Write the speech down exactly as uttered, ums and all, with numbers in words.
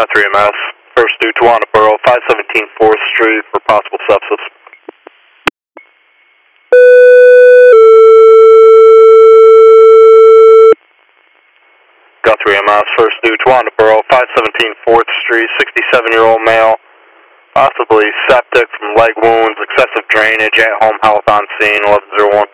Guthrie M S, first due Tawana Borough, five seventeen fourth Street for possible sepsis. Guthrie M S, first due Tawana Borough, five seventeen fourth Street, sixty-seven year old male, possibly septic from leg wounds, excessive drainage, at home health on scene, eleven oh one.